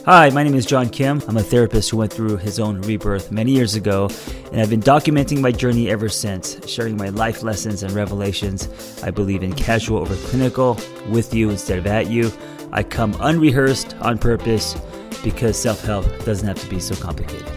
Hi, my name is John Kim. I'm a therapist who went through his own rebirth many years ago, and I've been documenting my journey ever since, sharing my life lessons and revelations. I believe in casual over clinical, with you instead of at you. I come unrehearsed on purpose because self-help doesn't have to be so complicated.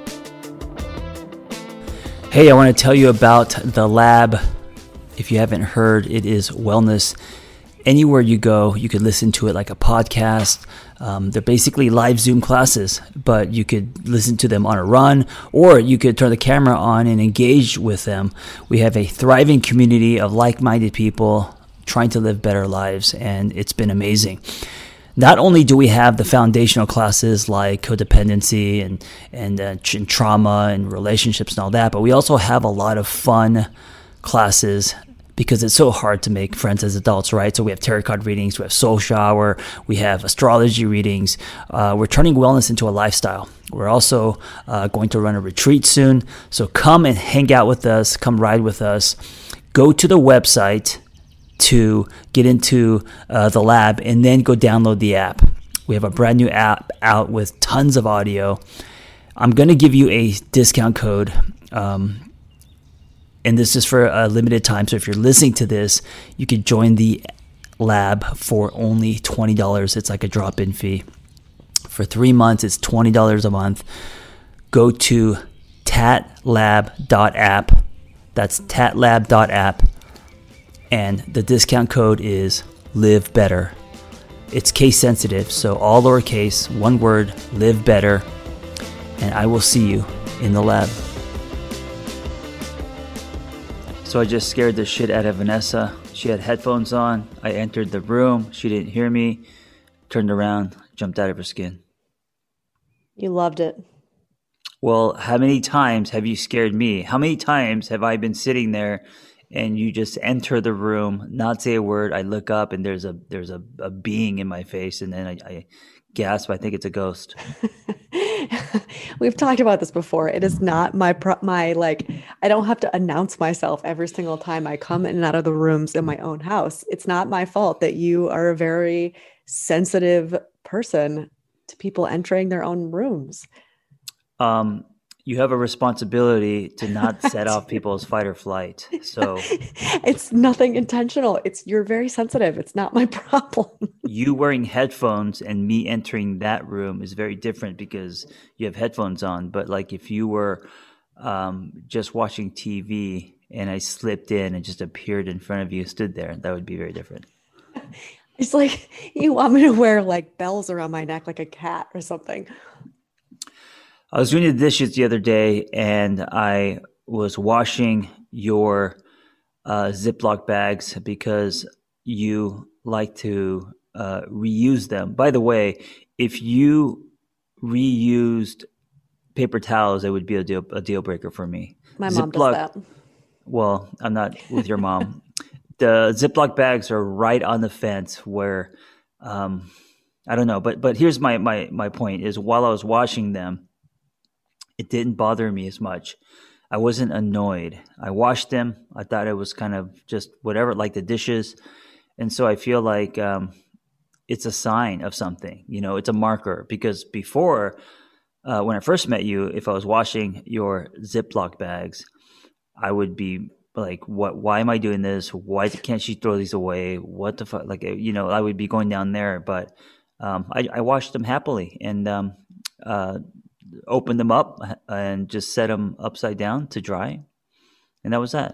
Hey, I want to tell you about The Lab. If you haven't heard, it is wellness. Anywhere you go, you could listen to it like a podcast. They're basically live Zoom classes, but you could listen to them on a run, or you could turn the camera on and engage with them. We have a thriving community of like-minded people trying to live better lives, and it's been amazing. Not only do we have the foundational classes like codependency and trauma and relationships and all that, but we also have a lot of fun classes because it's so hard to make friends as adults, right? So we have tarot card readings, we have soul shower, we have astrology readings. We're turning wellness into a lifestyle. We're also going to run a retreat soon. So come and hang out with us, come ride with us. Go to the website to get into the lab and then go download the app. We have a brand new app out with tons of audio. I'm going to give you a discount code. And this is for a limited time. So if you're listening to this, you could join the lab for only $20. It's like a drop-in fee. For 3 months, it's $20 a month. Go to tatlab.app. That's tatlab.app. And the discount code is live better. It's case sensitive, so all lowercase, one word, live better. And I will see you in the lab. So I just scared the shit out of Vanessa. She had headphones on. I entered the room. She didn't hear me. Turned around, jumped out of her skin. You loved it. Well, how many times have you scared me? How many times have I been sitting there and you just enter the room, not say a word? I look up and there's a being in my face, and then I gasp. I think it's a ghost. We've talked about this before. It is not my I don't have to announce myself every single time I come in and out of the rooms in my own house. It's not my fault that you are a very sensitive person to people entering their own rooms. You have a responsibility to not set off people's fight or flight. So it's nothing intentional. You're very sensitive. It's not my problem. You wearing headphones and me entering that room is very different because you have headphones on. But like if you were just watching TV and I slipped in and just appeared in front of you, stood there, that would be very different. It's like you want me to wear like bells around my neck like a cat or something. I was doing the dishes the other day and I was washing your Ziploc bags because you like to reuse them. By the way, if you reused paper towels, it would be a deal breaker for me. My mom does that. Well, I'm not with your mom. The Ziploc bags are right on the fence where I don't know. But here's my point is while I was washing them, it didn't bother me as much. I wasn't annoyed. I washed them. I thought it was kind of just whatever, like the dishes. And so I feel like it's a sign of something. You know, it's a marker. Because before, when I first met you, if I was washing your Ziploc bags, I would be like, "What? Why am I doing this? Why can't she throw these away? What the fuck?" Like, you know, I would be going down there. But I washed them happily and opened them up and just set them upside down to dry. And that was that.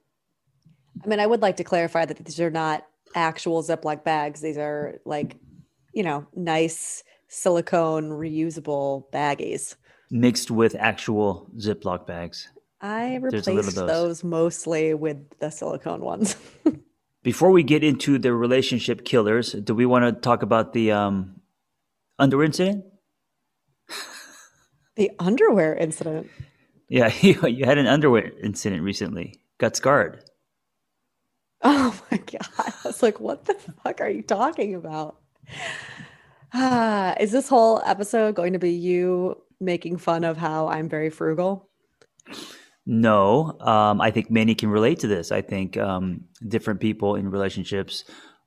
I mean, I would like to clarify that these are not actual Ziploc bags. These are like, you know, nice silicone reusable baggies. Mixed with actual Ziploc bags. I replaced those mostly with the silicone ones. Before we get into the relationship killers, do we want to talk about the underwear incident? The underwear incident? Yeah, you had an underwear incident recently. Got scarred. Oh my God. I was like, what the fuck are you talking about? Is this whole episode going to be you making fun of how I'm very frugal? No, I think many can relate to this. I think different people in relationships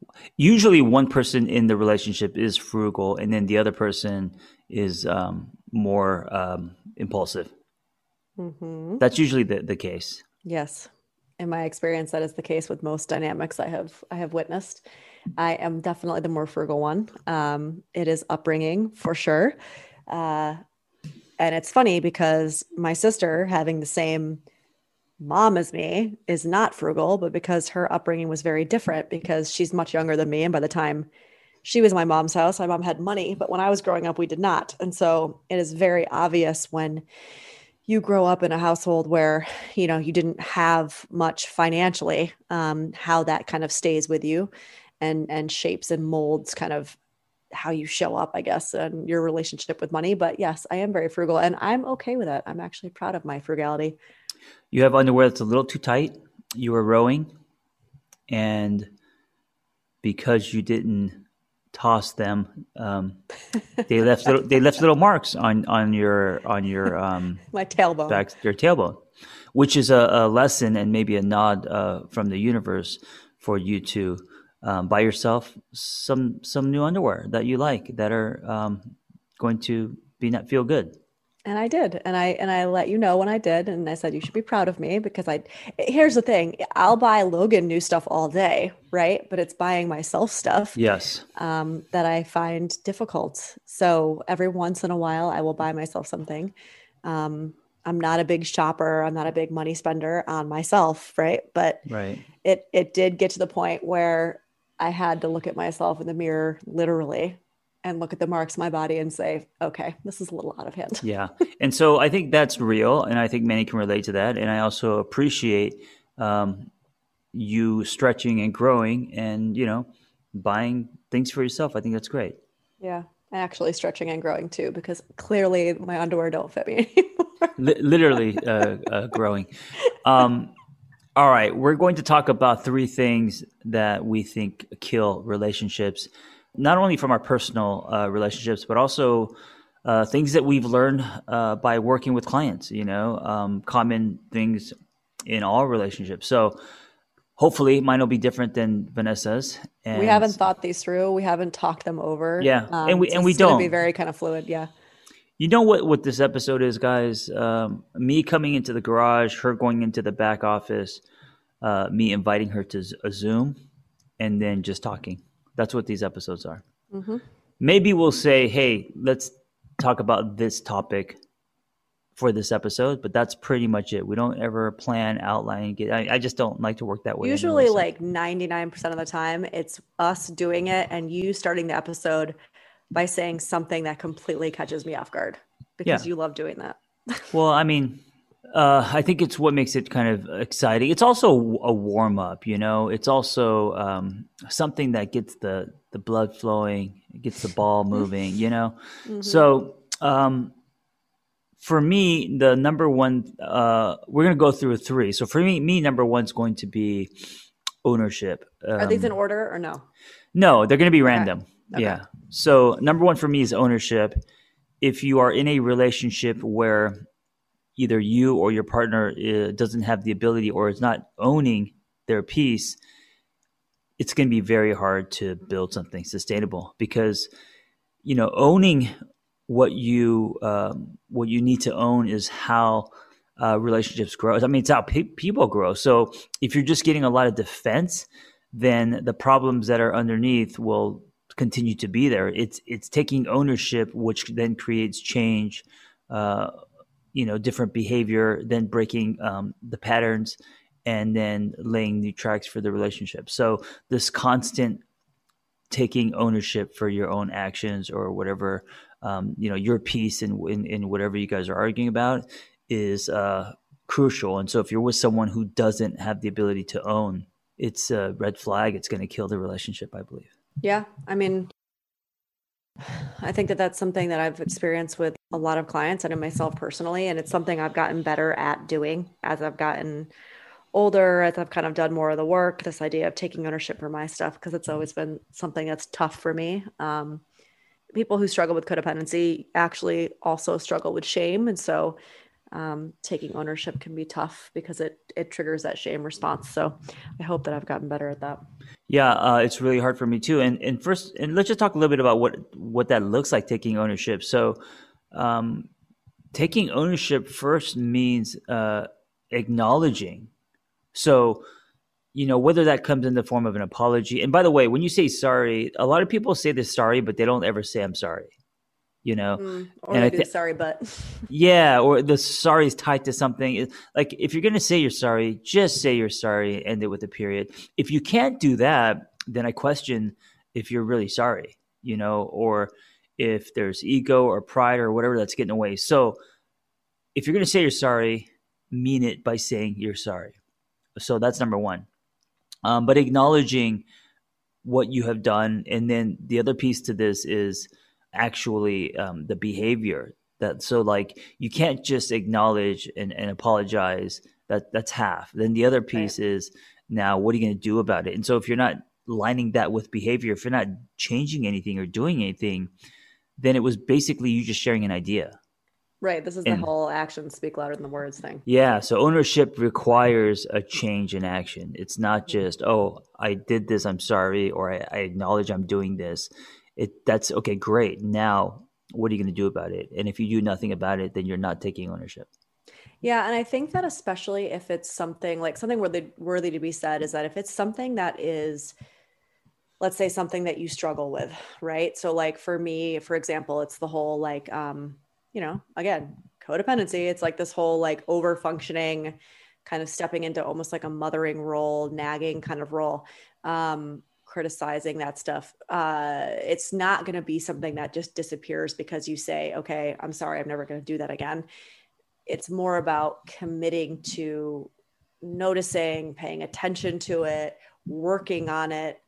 Usually one person in the relationship is frugal and then the other person is more impulsive. Hmm. That's usually the case. Yes. In my experience, that is the case with most dynamics I have witnessed. I am definitely the more frugal one. It is upbringing for sure. Uh, and it's funny because my sister, having the same mom as me, is not frugal, but because her upbringing was very different, because she's much younger than me. And by the time she was in my mom's house, my mom had money, but when I was growing up, we did not. And so it is very obvious when you grow up in a household where you didn't have much financially, how that kind of stays with you and shapes and molds kind of how you show up, I guess, and your relationship with money. But yes, I am very frugal and I'm okay with it. I'm actually proud of my frugality. You have underwear that's a little too tight. You were rowing, and because you didn't toss them, they left little marks on your My tailbone. back, your tailbone, which is a lesson and maybe a nod from the universe for you to buy yourself some new underwear that you like, that are going to feel good. And I did. And I let you know when I did. And I said, you should be proud of me because here's the thing. I'll buy Logan new stuff all day, right? But it's buying myself stuff Yes. that I find difficult. So every once in a while, I will buy myself something. I'm not a big shopper. I'm not a big money spender on myself, right? But Right. it did get to the point where I had to look at myself in the mirror, literally, and look at the marks on my body and say, okay, this is a little out of hand. Yeah. And so I think that's real. And I think many can relate to that. And I also appreciate you stretching and growing and, buying things for yourself. I think that's great. Yeah. And actually stretching and growing too, because clearly my underwear don't fit me anymore. Literally growing. All right. We're going to talk about three things that we think kill relationships, not only from our personal relationships, but also things that we've learned by working with clients, common things in all relationships. So hopefully mine will be different than Vanessa's. And We haven't thought these through. We haven't talked them over. yeah, and we So it's going to be don't. very kind of fluid. Yeah. You know what this episode is, guys? Me coming into the garage, her going into the back office, me inviting her to a Zoom, and then just talking. That's what these episodes are. Mm-hmm. Maybe we'll say, hey, let's talk about this topic for this episode, but that's pretty much it. We don't ever plan, outline. I just don't like to work that way. Usually, anyway, so. like 99% of the time, it's us doing it and you starting the episode by saying something that completely catches me off guard because Yeah. you love doing that. Well, I mean, I think it's what makes it kind of exciting. It's also a warm up, It's also something that gets the blood flowing, gets the ball moving, Mm-hmm. So for me, the number one, we're going to go through three. So for me, number one's going to be ownership. Are these in order or no? No, they're going to be random. Okay. Yeah. So number one for me is ownership. If you are in a relationship where either you or your partner doesn't have the ability or is not owning their piece, it's going to be very hard to build something sustainable because, owning what you need to own is how relationships grow. I mean, it's how people grow. So if you're just getting a lot of defense, then the problems that are underneath will continue to be there. It's taking ownership, which then creates change, different behavior, then breaking the patterns, and then laying new tracks for the relationship. So this constant taking ownership for your own actions or whatever, your piece in whatever you guys are arguing about is crucial. And so if you're with someone who doesn't have the ability to own, it's a red flag. It's going to kill the relationship, I believe. Yeah. I mean, I think that that's something that I've experienced with a lot of clients and in myself personally. And it's something I've gotten better at doing as I've gotten older, as I've kind of done more of the work, this idea of taking ownership for my stuff, because it's always been something that's tough for me. People who struggle with codependency actually also struggle with shame. And so taking ownership can be tough because it triggers that shame response. So I hope that I've gotten better at that. Yeah, it's really hard for me too. And first, and let's just talk a little bit about what that looks like, taking ownership. So, um, taking ownership first means acknowledging. So, whether that comes in the form of an apology. And by the way, when you say sorry, a lot of people say they're sorry, but they don't ever say I'm sorry. You know, Or and they do sorry, but yeah, or the sorry is tied to something. Like if you're going to say you're sorry, just say you're sorry, end it with a period. If you can't do that, then I question if you're really sorry, or if there's ego or pride or whatever that's getting away. So if you're going to say you're sorry, mean it by saying you're sorry. So that's number one. But acknowledging what you have done, and then the other piece to this is actually the behavior. That so like you can't just acknowledge and apologize. That's half. Then the other piece right. is, now what are you going to do about it? And so if you're not lining that with behavior, if you're not changing anything or doing anything, then it was basically you just sharing an idea. Right. This is the And whole actions speak louder than the words thing. yeah, so ownership requires a change in action. It's not Mhm. just, oh, I did this, I'm sorry, or I acknowledge I'm doing this. That's okay, great. Now, what are you going to do about it? And if you do nothing about it, then you're not taking ownership. Yeah, and I think that especially if it's something like something worthy to be said is that if it's something that is, let's say something that you struggle with, right? So like for me, for example, it's the whole like again, codependency. It's like this whole like over functioning, kind of stepping into almost like a mothering role, nagging kind of role, criticizing that stuff. It's not going to be something that just disappears because you say, okay, I'm sorry, I'm never going to do that again. It's more about committing to noticing, paying attention to it, working on it,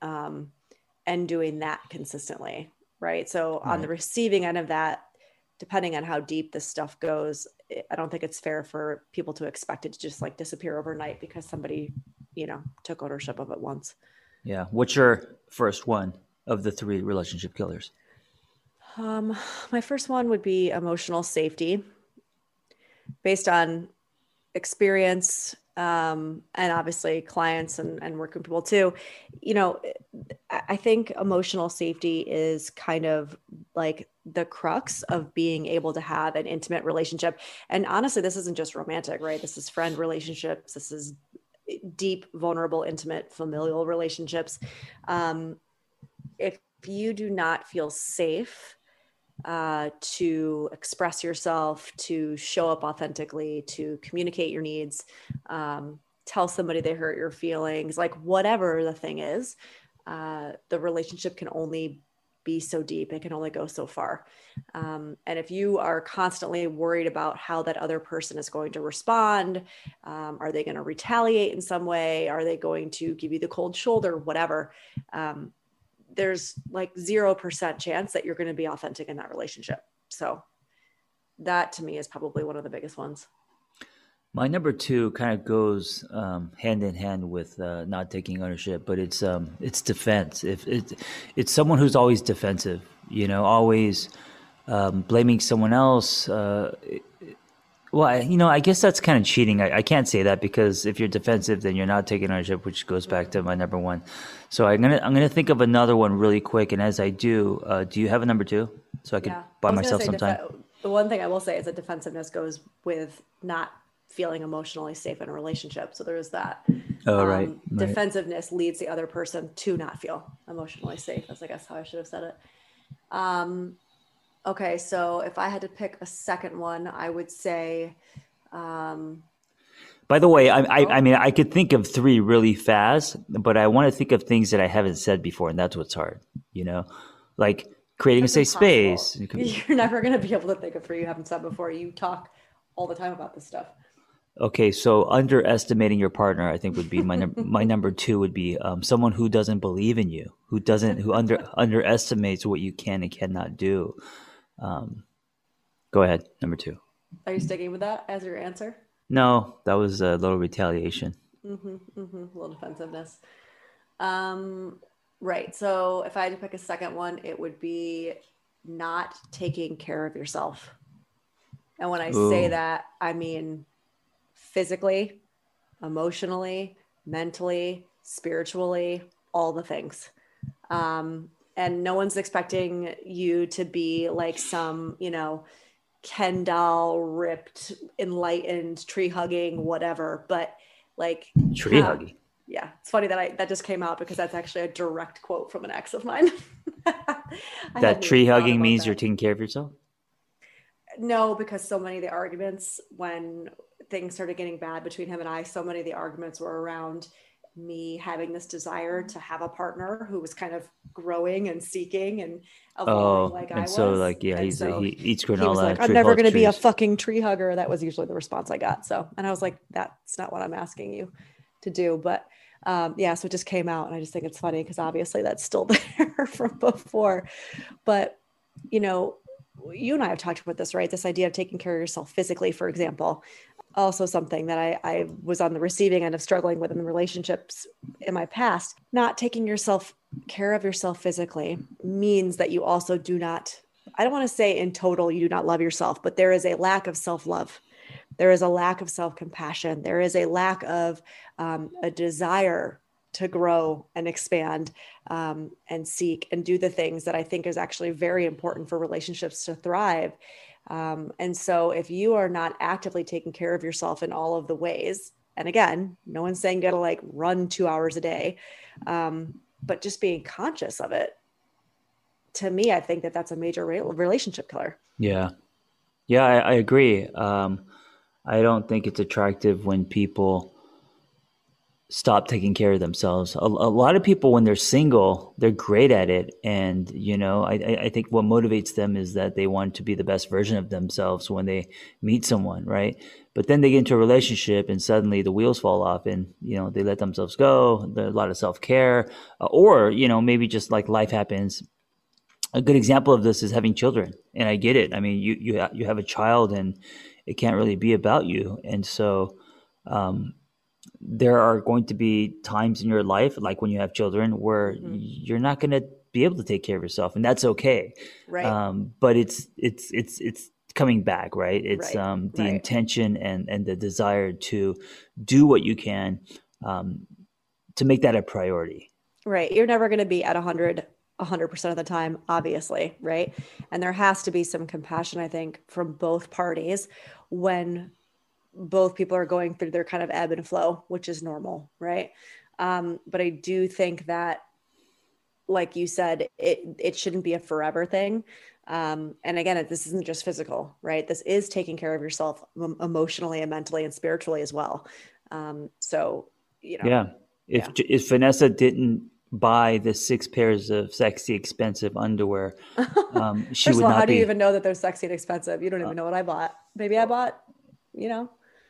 and doing that consistently. Right. So on the Right. receiving end of that, depending on how deep this stuff goes, I don't think it's fair for people to expect it to just like disappear overnight because somebody, took ownership of it once. Yeah. What's your first one of the three relationship killers? Um, my first one would be emotional safety based on experience, and obviously clients and working with people too. You know, I think emotional safety is kind of like the crux of being able to have an intimate relationship. And honestly, this isn't just romantic, right? This is friend relationships. This is deep, vulnerable, intimate, familial relationships. Um, if you do not feel safe to express yourself, to show up authentically, to communicate your needs, tell somebody they hurt your feelings, like whatever the thing is, the relationship can only be so deep. It can only go so far. And if you are constantly worried about how that other person is going to respond, are they going to retaliate in some way? Are they going to give you the cold shoulder? Whatever. There's like 0% chance that you're going to be authentic in that relationship. So that to me is probably one of the biggest ones. My number two kind of goes hand in hand with not taking ownership, but it's defense. If it's someone who's always defensive, always blaming someone else. Well, I guess that's kind of cheating. I can't say that because if you're defensive, then you're not taking ownership, which goes back to my number one. So I'm gonna think of another one really quick, and as I do you have a number two so I could Yeah. buy I was going to myself say some time? the one thing I will say is that defensiveness goes with not feeling emotionally safe in a relationship. So there is that. Oh, right, right. Defensiveness leads the other person to not feel emotionally safe. That's, I guess, how I should have said it. Um, okay. So if I had to pick a second one, I would say, um, By the way, I oh, mean, I could think of three really fast, but I want to think of things that I haven't said before, and that's what's hard, like creating a that's safe impossible. space. It could be, You're never going to be able to think of three you haven't said before. You talk all the time about this stuff. okay, so underestimating your partner, I think would be my number two would be someone who doesn't believe in you, who underestimates what you can and cannot do. Um, Go ahead, number two. Are you sticking with that as your answer? No, that was a little retaliation. A little defensiveness. Um, right. So if I had to pick a second one, it would be not taking care of yourself. And when I say Ooh, that, I mean physically, emotionally, mentally, spiritually, all the things. And no one's expecting you to be like some, Ken doll, ripped, enlightened, tree hugging, whatever. But like, tree hugging. yeah, it's funny that that just came out because that's actually a direct quote from an ex of mine. I That hadn't even tree thought hugging about means you're that. taking care of yourself? No, because so many of the arguments when things started getting bad between him and I, so many of the arguments were around me having this desire to have a partner who was kind of growing and seeking and evolving Oh, like I and so was. like, yeah, And he so eats he was like, granola, I'm tree never hugs going to be a trees. fucking tree hugger. That was usually the response I got. So, and I was like, that's not what I'm asking you to do. But yeah, so it just came out. And I just think it's funny because obviously that's still there from before. But, you know, you and I have talked about this, right? This idea of taking care of yourself physically, for example, also something that I was on the receiving end of struggling with in the relationships in my past. Not taking yourself care of yourself physically means that you also do not, I don't want to say in total you do not love yourself, but there is a lack of self-love. There is a lack of self-compassion. There is a lack of a desire to grow and expand and seek and do the things that I think is actually very important for relationships to thrive. And so if you are not actively taking care of yourself in all of the ways, and again, no one's saying you got to like run 2 hours a day, but just being conscious of it, to me, I think that that's a major relationship killer. Yeah. Yeah, I agree. I don't think it's attractive when people stop taking care of themselves. A lot of people, when they're single, they're great at it. And, I think what motivates them is that they want to be the best version of themselves when they meet someone, right? But then they get into a relationship and suddenly the wheels fall off and, they let themselves go. There's a lot of self care, or, maybe just like life happens. A good example of this is having children. And I get it. I mean, you have a child and it can't really be about you. And so, there are going to be times in your life, like when you have children, where Mm-hmm. you're not going to be able to take care of yourself, and that's okay. Right. But it's coming back, right? It's Right. the Right. intention and the desire to do what you can um, to make that a priority. Right. You're never going to be at 100% of the time, obviously. Right. And there has to be some compassion, I think, from both parties when both people are going through their kind of ebb and flow, which is normal. Right. But I do think that, like you said, it shouldn't be a forever thing. And again, this isn't just physical, right? This is taking care of yourself emotionally and mentally and spiritually as well. So, you know, Yeah. yeah. If Vanessa didn't buy the 6 pairs of sexy, expensive underwear, she First of would all, how not do you be. even know that they're sexy and expensive? You don't even know what I bought. Maybe I bought, you know,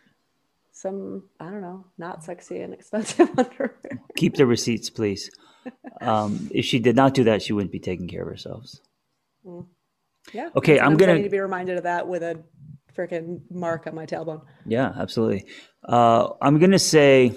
some, I don't know, not sexy and expensive underwear. Keep the receipts, please. If she did not do that, she wouldn't be taking care of herself. Mm. Yeah. And Okay, I'm sometimes I need gonna. to be reminded of that with a freaking mark on my tailbone. Yeah, absolutely. I'm gonna say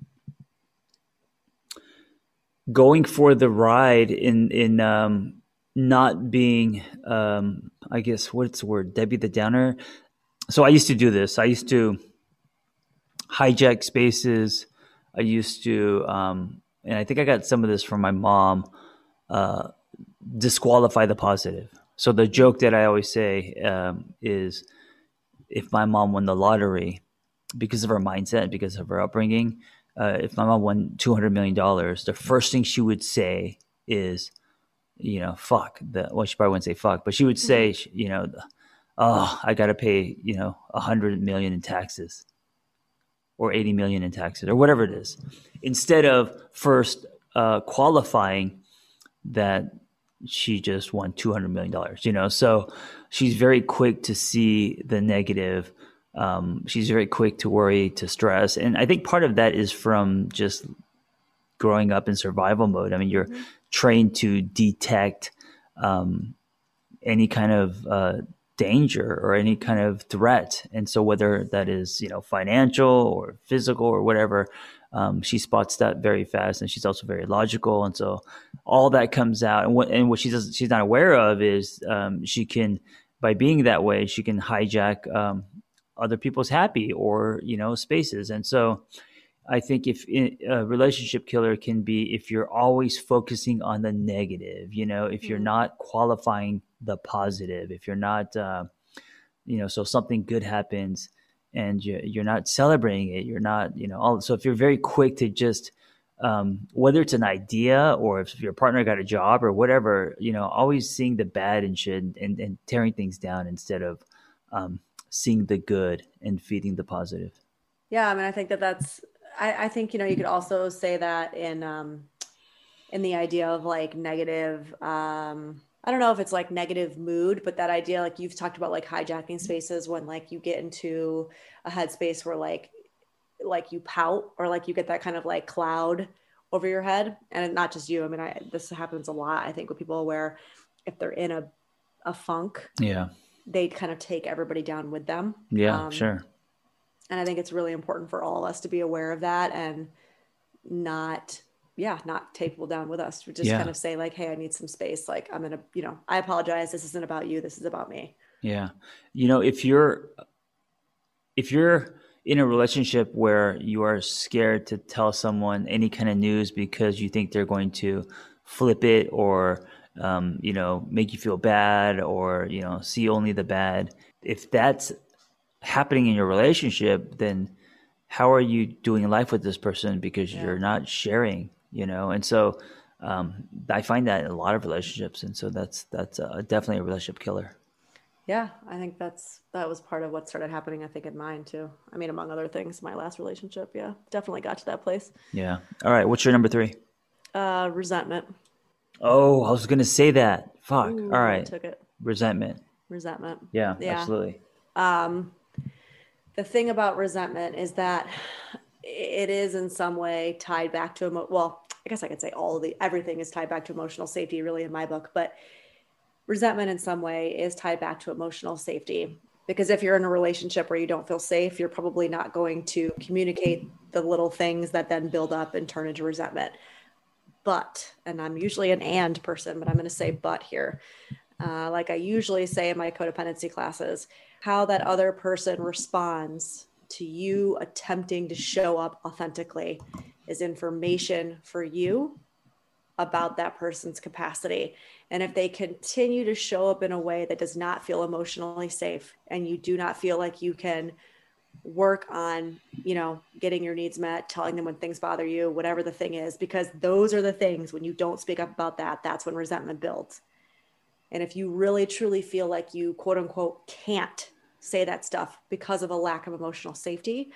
going for the ride in not being I guess what's the word, Debbie the Downer. So I used to do this. I used to hijack spaces. I used to, and I think I got some of this from my mom. Uh, Disqualify the positive. So the joke that I always say is, if my mom won the lottery, because of her mindset, because of her upbringing, if my mom won $200 million, the first thing she would say is, fuck the. Well, she probably wouldn't say fuck, but she would say, oh, I got to pay, 100 million in taxes, or 80 million in taxes, or whatever it is, instead of first qualifying that she just won $200 million. So she's very quick to see the negative. She's very quick to worry, to stress, and I think part of that is from just growing up in survival mode. I mean, you're trained to detect any kind of danger or any kind of threat, and so whether that is financial or physical or whatever, she spots that very fast, and she's also very logical, and so all that comes out. And what she's not aware of is she can, by being that way, she can hijack other people's happy or, spaces. And so I think if a relationship killer can be if you're always focusing on the negative, if you're not qualifying the positive, if you're not, so something good happens and you're not celebrating it, you're not, so if you're very quick to just, whether it's an idea or if your partner got a job or whatever, always seeing the bad and shit and tearing things down instead of seeing the good and feeding the positive. Yeah, I mean, I think I think, you could also say that in the idea of like negative, I don't know if it's like negative mood, but that idea, like you've talked about like hijacking spaces when like you get into a headspace where like you pout or like you get that kind of like cloud over your head. And not just you. I mean, this happens a lot, I think, with people where if they're in a funk, they kind of take everybody down with them. Yeah, sure. And I think it's really important for all of us to be aware of that and not take people down with us. Just kind of say like, hey, I need some space. Like I'm going to, I apologize. This isn't about you. This is about me. Yeah. If you're in a relationship where you are scared to tell someone any kind of news because you think they're going to flip it or, make you feel bad or, see only the bad. If that's happening in your relationship, then how are you doing life with this person? Because you're not sharing, And so I find that in a lot of relationships. And so that's definitely a relationship killer. Yeah, I think that was part of what started happening, I think, in mine too. I mean, among other things, my last relationship, definitely got to that place. Yeah. All right. What's your number 3? Resentment. Oh, I was going to say that. Fuck. Ooh, all right. I took it. Resentment. Yeah, absolutely. The thing about resentment is that it is in some way tied back to, I guess I could say everything is tied back to emotional safety really in my book, but resentment in some way is tied back to emotional safety. Because if you're in a relationship where you don't feel safe, you're probably not going to communicate the little things that then build up and turn into resentment. But, and I'm usually an and person, but I'm going to say but here. Like I usually say in my codependency classes, how that other person responds to you attempting to show up authentically is information for you about that person's capacity. And if they continue to show up in a way that does not feel emotionally safe and you do not feel like you can work on, getting your needs met, telling them when things bother you, whatever the thing is, because those are the things when you don't speak up about that, that's when resentment builds. And if you really truly feel like you quote unquote can't say that stuff because of a lack of emotional safety,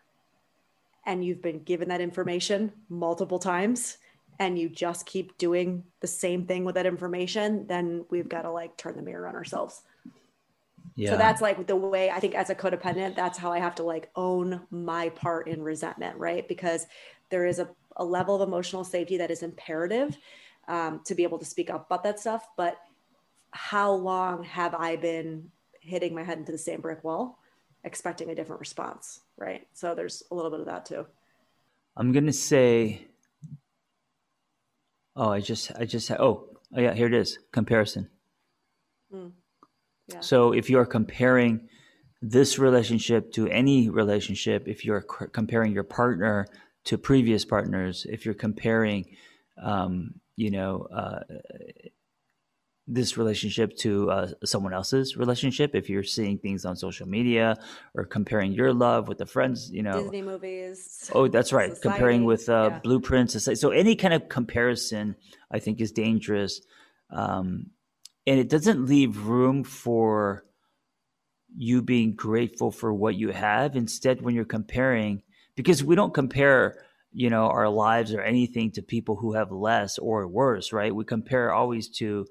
and you've been given that information multiple times and you just keep doing the same thing with that information, then we've got to like turn the mirror on ourselves. Yeah. So that's like the way I think as a codependent, that's how I have to like own my part in resentment, right? Because there is a level of emotional safety that is imperative to be able to speak up about that stuff. But how long have I been hitting my head into the same brick wall, expecting a different response, right? So there's a little bit of that too. I'm going to say, oh, yeah, here it is. Comparison. Yeah. So if you're comparing this relationship to any relationship, if you're comparing your partner to previous partners, if you're comparing, this relationship to someone else's relationship, if you're seeing things on social media or comparing your love with the friends, Disney movies. Oh, that's right. Society. Comparing with blueprints. So any kind of comparison, I think, is dangerous. And it doesn't leave room for you being grateful for what you have. Instead, when you're comparing, because we don't compare, our lives or anything to people who have less or worse, right? We compare always to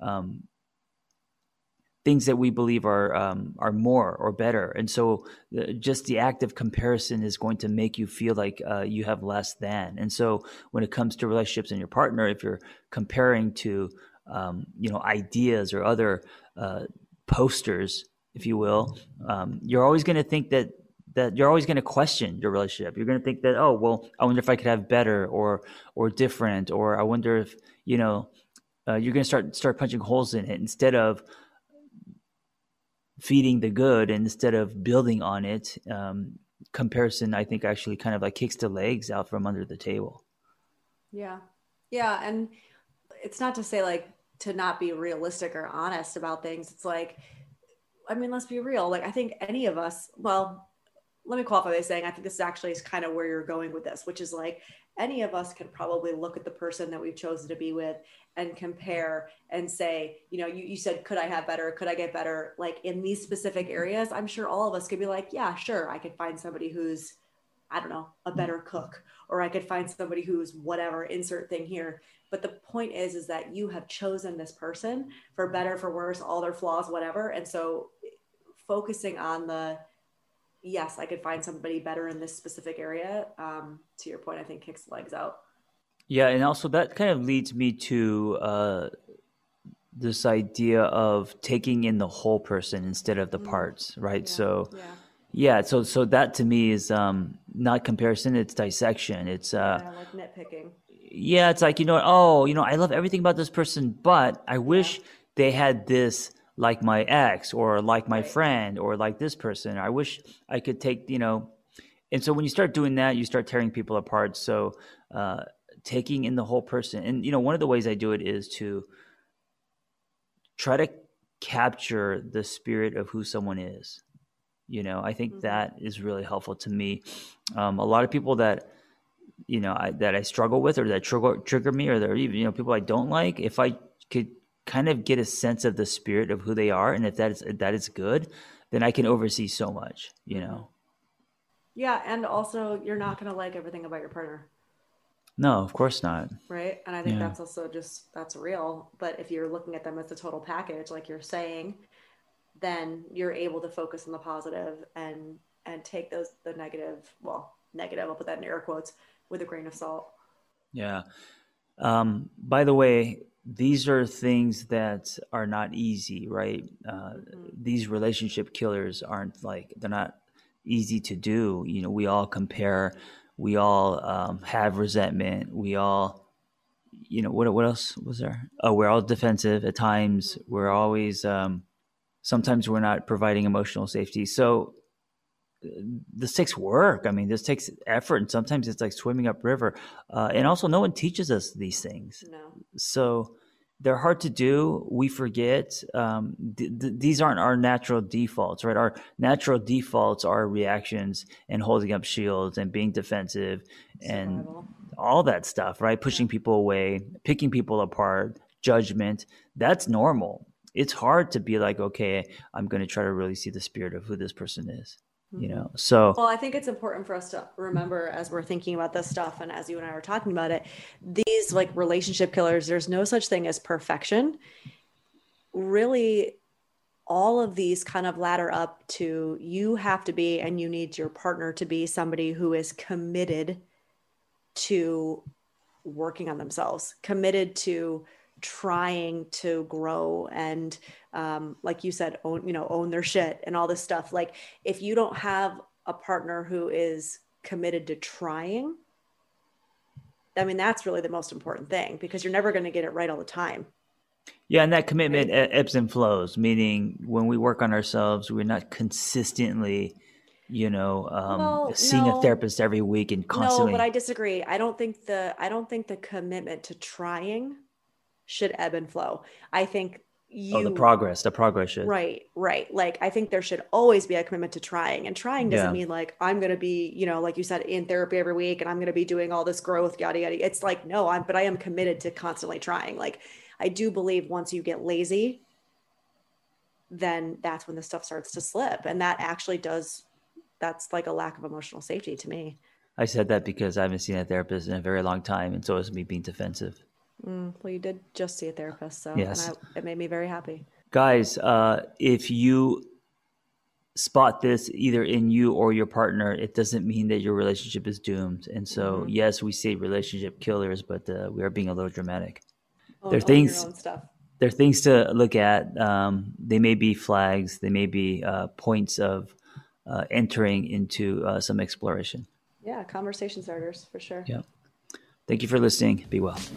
things that we believe are more or better. And so just the act of comparison is going to make you feel like you have less than. And so when it comes to relationships and your partner, if you're comparing to, ideas or other posters, if you will, you're always going to think that you're always going to question your relationship. You're going to think that, oh, well, I wonder if I could have better or different, or I wonder if, you're going to start punching holes in it instead of feeding the good and instead of building on it. Comparison, I think, actually kind of like kicks the legs out from under the table. Yeah. Yeah. And it's not to say like to not be realistic or honest about things. It's like, I mean, let's be real. Like, I think any of us, well, let me qualify by saying, I think this actually is kind of where you're going with this, which is like any of us can probably look at the person that we've chosen to be with and compare and say, you know, you said, could I have better? Could I get better? Like in these specific areas, I'm sure all of us could be like, yeah, sure. I could find somebody who's, I don't know, a better cook, or I could find somebody who's whatever, insert thing here. But the point is that you have chosen this person for better, for worse, all their flaws, whatever. And so focusing on the, yes, I could find somebody better in this specific area. To your point, I think kicks the legs out. Yeah. And also that kind of leads me to this idea of taking in the whole person instead of the parts, right? Yeah. So, yeah. So that to me is not comparison, it's dissection. It's like nitpicking. Yeah, it's like, I love everything about this person, but I wish they had this like my ex or like my friend or like this person. I wish I could take, and so when you start doing that, you start tearing people apart. So taking in the whole person. And, one of the ways I do it is to try to capture the spirit of who someone is. I think that is really helpful to me. A lot of people that, that I struggle with or that trigger me, or they're even, people I don't like, if I could kind of get a sense of the spirit of who they are, and if that is good, then I can oversee so much, Yeah. And also you're not going to like everything about your partner. No, of course not. Right. And I think that's also that's real. But if you're looking at them as a total package, like you're saying, then you're able to focus on the positive and take the negative, I'll put that in air quotes, with a grain of salt. Yeah. By the way, these are things that are not easy, right? These relationship killers they're not easy to do. We all compare, we all have resentment. We all, what else was there? Oh, we're all defensive at times. We're always, sometimes we're not providing emotional safety. So this takes work. I mean, this takes effort, and sometimes it's like swimming upriver. And also, no one teaches us these things. No. So they're hard to do. We forget. These aren't our natural defaults, right? Our natural defaults are reactions and holding up shields and being defensive and all that stuff, right? Pushing people away, picking people apart, judgment. That's normal. It's hard to be like, okay, I'm going to try to really see the spirit of who this person is. So well, I think it's important for us to remember as we're thinking about this stuff, and as you and I were talking about it, these like relationship killers, there's no such thing as perfection. Really, all of these kind of ladder up to you have to be, and you need your partner to be somebody who is committed to working on themselves, committed to trying to grow and like you said, own their shit and all this stuff. Like if you don't have a partner who is committed to trying, I mean, that's really the most important thing, because you're never going to get it right all the time. Yeah. And that commitment ebbs and flows, meaning when we work on ourselves, we're not consistently, seeing a therapist every week and constantly. No, but I disagree. I don't think the commitment to trying should ebb and flow. I think the progress should. Right. Like I think there should always be a commitment to trying, and trying doesn't mean like, I'm going to be, like you said, in therapy every week and I'm going to be doing all this growth, yada, yada. It's like, no, but I am committed to constantly trying. Like I do believe once you get lazy, then that's when the stuff starts to slip. And that actually that's like a lack of emotional safety to me. I said that because I haven't seen a therapist in a very long time. And so is me being defensive. Well, you did just see a therapist, so yes. And it made me very happy. Guys, if you spot this either in you or your partner, it doesn't mean that your relationship is doomed. And so, yes, we say relationship killers, but we are being a little dramatic. There are things to look at. They may be flags. They may be points of entering into some exploration. Yeah, conversation starters for sure. Yeah. Thank you for listening. Be well.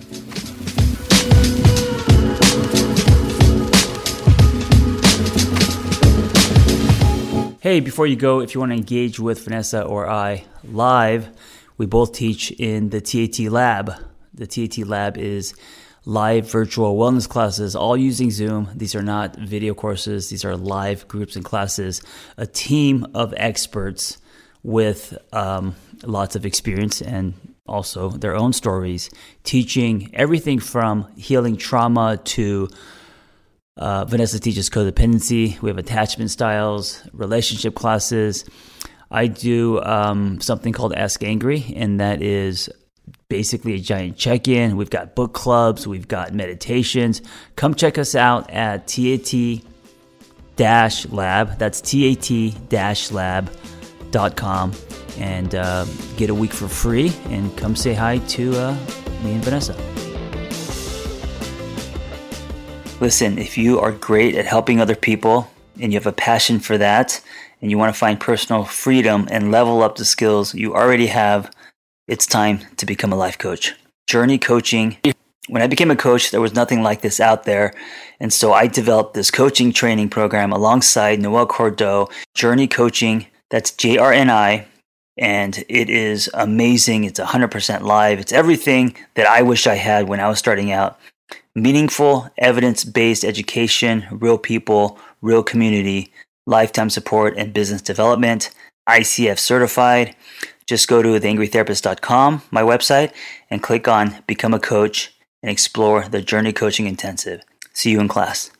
Hey, before you go, if you want to engage with Vanessa or I live, we both teach in the TAT Lab. The TAT Lab is live virtual wellness classes, all using Zoom. These are not video courses. These are live groups and classes. A team of experts with lots of experience and also their own stories, teaching everything from healing trauma to Vanessa teaches codependency. We have attachment styles, relationship classes. I do something called Ask Angry, and that is basically a giant check-in. We've got book clubs. We've got meditations. Come check us out at TAT-Lab. That's TAT-Lab.com and get a week for free and come say hi to me and Vanessa. Listen, if you are great at helping other people and you have a passion for that and you want to find personal freedom and level up the skills you already have, it's time to become a life coach. Journey Coaching. When I became a coach, there was nothing like this out there. And so I developed this coaching training program alongside Noel Cordeau, Journey Coaching. That's JRNI. And it is amazing. It's 100% live. It's everything that I wish I had when I was starting out. Meaningful, evidence-based education, real people, real community, lifetime support, and business development. ICF certified. Just go to theangrytherapist.com, my website, and click on Become a Coach and explore the Journey Coaching Intensive. See you in class.